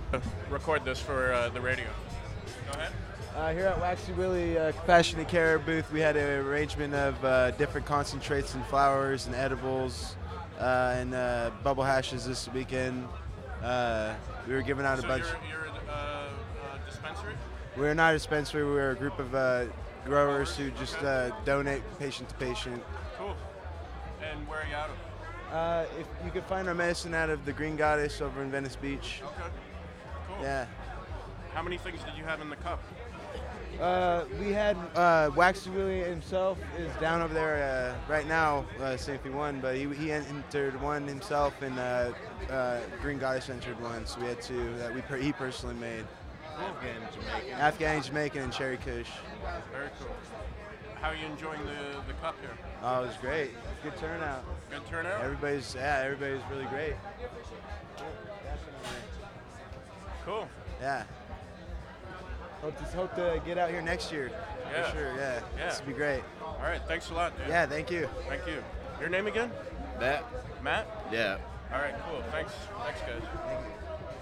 record this for the radio. Go ahead. Here at Waxy Willie Compassionate Care booth, we had an arrangement of different concentrates and flowers and edibles and bubble hashes this weekend. We were giving out a So bunch. you're a dispensary? We're not a dispensary. We're a group of growers who just donate patient to patient. Cool. And where are you out of? If you could find our medicine out of the Green Goddess over in Venice Beach. Okay. Cool. Yeah. How many things did you have in the cup? We had Waxy Willie himself is down over there right now, Safety one, but he entered one himself, and Green Goddess entered one, so we had two that he personally made. Afghan, Jamaican, and Cherry Kush. Very cool. How are you enjoying the cup here? Oh, it was great. Good turnout. Good turnout? Everybody's really great. Cool. Yeah. Hope to get out here next year. Yeah. For sure, yeah. Yeah. This would be great. All right. Thanks a lot, dude. Yeah, thank you. Thank you. Your name again? That? Matt? Yeah. All right, cool. Thanks. Thanks, guys. Thank you.